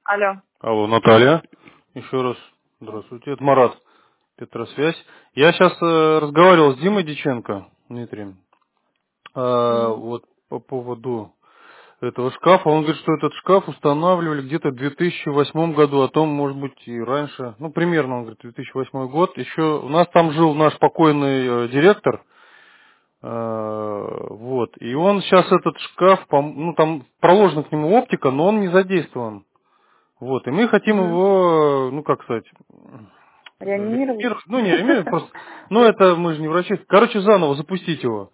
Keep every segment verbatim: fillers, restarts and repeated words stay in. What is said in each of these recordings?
Алло. Алло, Наталья. Еще раз здравствуйте. Это Марат, Петросвязь. Я сейчас э, разговаривал с Димой Диченко, Дмитрием, э, Мгм. вот по поводу этого шкафа. Он говорит, что этот шкаф устанавливали где-то в две тысячи восьмом году, а то, может быть, и раньше. Ну, примерно, он говорит, две тысячи восьмой год. Еще у нас там жил наш покойный э, директор. э, вот. И он сейчас этот шкаф, пом- ну, там проложена к нему оптика, но он не задействован. Вот, и мы хотим Мгм. его, ну как сказать, Реанимировать? реанимировать. Ну не реанимировать, просто, ну это мы же не врачи. Короче, заново запустить его.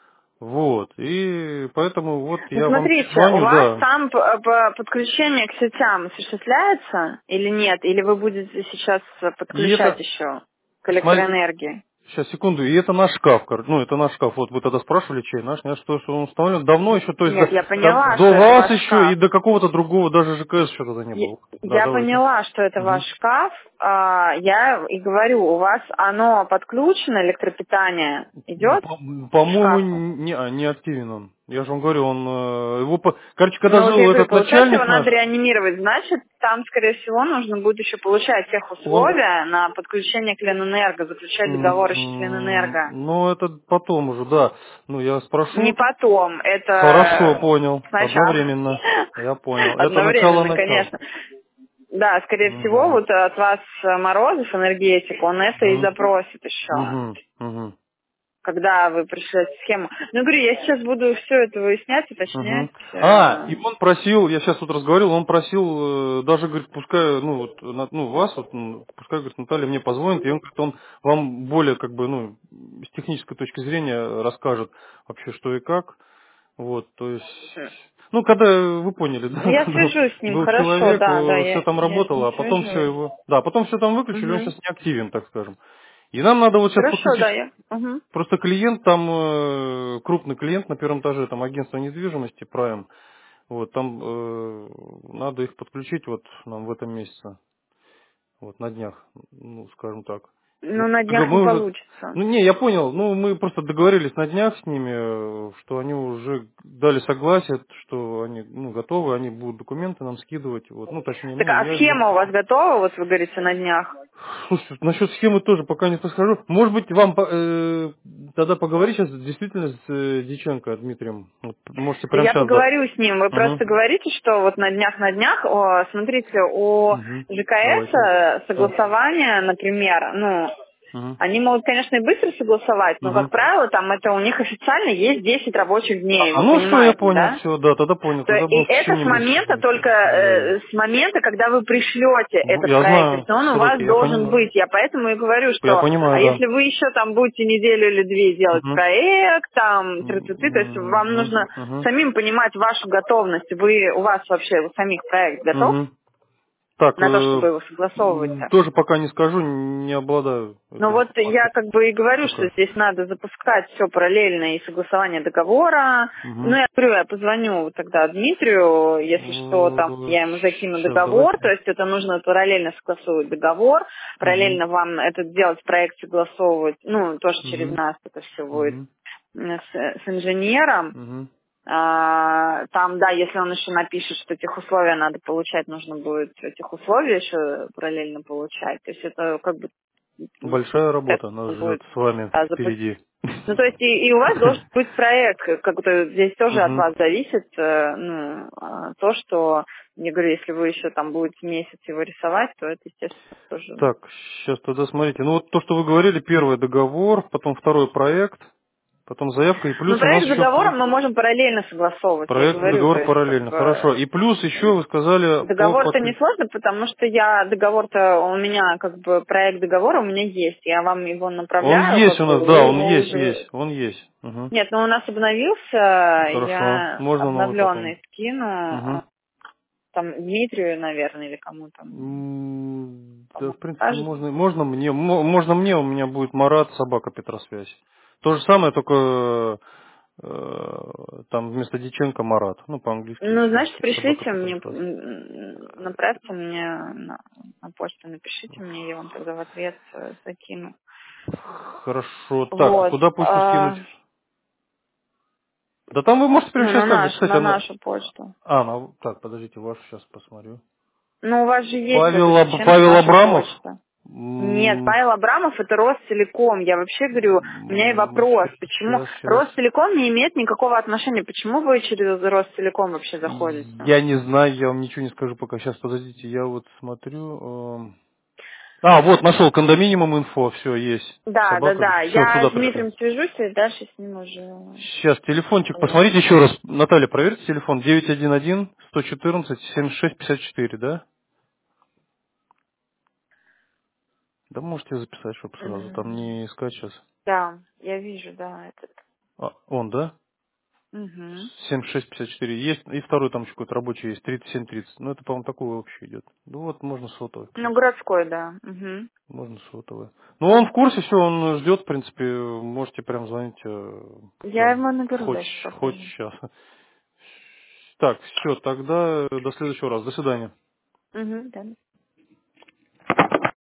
Вот, и поэтому вот Ну, я вам смотрите, у звоню, вас да. там п- п- подключение к сетям осуществляется или нет? Или вы будете сейчас И подключать это, еще к смотри, электроэнергии? сейчас, секунду, и это наш шкаф, кор- ну это наш шкаф. Вот вы тогда спрашивали, чей наш, нет, что, что он установлен давно еще, то есть до, Нет, я до- поняла, до что это вас ваш еще и шкаф. до какого-то другого, даже ЖКС еще тогда не Я было. Да, я давайте. поняла, что это ваш Мгм. шкаф. А, Я и говорю, у вас оно подключено, электропитание идет По- к По-моему, шкафу? не, а, не активен он. Я же вам говорю, он э, его, по- короче, когда Ну, вот я жил говорю, этот получается, его начальник наш, надо реанимировать. Значит, там, скорее всего, нужно будет еще получать тех он, условия на подключение к Ленэнерго, заключать договор еще с м, Ленэнерго. ну это потом уже, да. Ну я Не спрошу. потом, Хорошо, это понял. сначала. Одновременно. Я понял. Это начало Одновременно, начала. конечно. Да, скорее всего, Угу. вот от вас э, Морозов, энергетик, он это и Угу. запросит еще. Угу. Угу. Когда вы пришлете схему. Ну, говорю, я сейчас буду все это выяснять, Мгм. уточнять. А, э, и он просил, я сейчас вот разговаривал, он просил, э, даже, говорит, пускай, ну, вот, на- ну, вас, вот, м, пускай, говорит, Наталья мне позвонит, и он, говорит, он вам более, как бы, ну, с технической точки зрения расскажет вообще, что и как, вот, то есть, ну, когда, вы поняли, Ну, да, я когда свяжусь с ним, был хорошо, человек, да, да, все я, там я с ним работало, а потом все свяжусь. его, да, потом все там выключили, он Угу. сейчас не активен, так скажем. И нам надо вот сейчас Хорошо, подключить. да, я. Угу. Просто клиент там, э, крупный клиент на первом этаже, там агентство недвижимости, Prime, вот, там э, надо их подключить вот нам в этом месяце, вот, на днях, ну, скажем так. Ну, на Дог- днях не Мы уже, получится. ну, не, я понял, ну, мы просто договорились на днях с ними, э, что они уже дали согласие, что они, ну, готовы, они будут документы нам скидывать, вот, ну, точнее, Так, ну, а я не... схема у вас готова, вот вы говорите, на днях? Слушай, насчет схемы тоже пока не подскажу. Может быть, вам по- э, тогда поговорить сейчас действительно с э, Диченко Дмитрием? Вот, можете Да прямо я сейчас, да. поговорю с ним. Вы Угу. просто говорите, что вот на днях, на днях, о, смотрите, у Угу. ЖКС Давайте. э, Так. согласование, например, ну, Угу. они могут, конечно, и быстро согласовать, но, как Угу. правило, там это у них официально есть десять рабочих дней, А, вы ну все, я понимаете, понял, да? все, да, тогда понял, То- тогда И мы в это с течение месяца момента будем только, все говорить. э, с момента, когда вы пришлете Ну, этот я проект. То знаю есть он у вас сроки, я должен понимаю. быть. Я поэтому и говорю, Я что, а понимаю, если да. вы еще там будете неделю или две делать Угу. проект, там, тры-ты-ты, то есть вам нужно Угу. самим понимать вашу готовность. Вы, у вас вообще у самих проект готов Угу. Так, на то, э, чтобы его согласовывать? м, тоже пока не скажу, не обладаю Ну этой вот я информацией как бы и говорю, что пока. здесь надо запускать все параллельно и согласование договора. Ну, Угу. я говорю, я позвоню тогда Дмитрию, если что, там я ему закину Сейчас договор, то давайте. есть это нужно параллельно согласовывать договор, Угу. параллельно вам это делать проект согласовывать, ну, тоже через Угу. нас это все будет Угу. м, с, с инженером. Угу. А, там, да, если он еще напишет, что этих условия надо получать, нужно будет этих условий еще параллельно получать. То есть это как бы м, Большая это работа нас ждет будет с вами а, запустить. впереди. Ну, то есть и, и у вас должен быть проект, как-то здесь тоже от Угу. вас зависит, э, ну, а, то, что, я говорю, если вы еще там будете месяц его рисовать, то это, естественно, тоже. Так, сейчас тогда смотрите. Ну вот то, что вы говорили, первый договор, потом второй проект, потом заявка, и Ну, плюс у нас проект с еще договором п- мы можем параллельно согласовывать, я проект и говорю, то договор есть, как параллельно. Хорошо. бы, И плюс еще вы сказали по договор-то не подключению. сложно, потому что я, договор-то у меня, как бы, проект договора у меня есть, я вам его Он направляю, есть как у бы, нас, вы да, он его есть, уже. есть, он есть. Угу. Нет, ну у нас обновился, Хорошо. я Можно новый потом. обновленный скину, Угу. а, там Дмитрию, наверное, или кому там, М, Да, кому в принципе, скажет. можно, можно мне, мо- можно мне, у меня будет Марат, собака Петросвязь. То же самое, только э, там вместо Диченко Марат. Ну, по-английски Ну, все. значит, Собака пришлите мне, Петросвязь. м, направьте мне на, на почту, напишите мне, я вам тогда в ответ э, закину. Хорошо. Так, Вот. куда почту скинуть? а, Да там вы можете прямо ну, на сейчас, как бы, нашу, кстати, на она... нашу почту. А, ну, так, подождите, вашу сейчас посмотрю. Ну, у вас же есть в Павел, этой Аб- зачем-то Павел ваша Абрамов? почта. Нет, М, Павел Абрамов это Ростелеком. Я вообще говорю, у меня и вопрос, почему Сейчас, сейчас. Ростелеком не имеет никакого отношения. Почему вы через Ростелеком вообще заходите? Я не знаю, я вам ничего не скажу пока. Сейчас, подождите, я вот смотрю. эм. А, вот, нашел кондоминиум инфо, все, есть. Да, да, Собака, да. все, Я туда с пришли. Дмитрием свяжусь и дальше с ним уже Сейчас, телефончик, поговорим. посмотрите еще раз. Наталья, проверьте телефон. девять один один сто четырнадцать семьдесят шесть пятьдесят четыре, да? Да можете записать, чтобы сразу, там М, не искать сейчас. Да, я вижу, да, этот. А, он, да? Угу. семьдесят шесть пятьдесят четыре. Есть, и второй там еще какой-то рабочий есть, тридцать семь тридцать. Ну, это, по-моему, такой вообще идет. Ну, вот, можно сотовый, в Ну, принципе. городской, да. Угу. Можно сотовый. Ну, он в курсе, все, он ждет, в принципе, можете прям звонить, э, Я там, его наберу хоть, дальше хоть попозже. сейчас. Так, все, тогда до следующего раза. До свидания. Угу, да.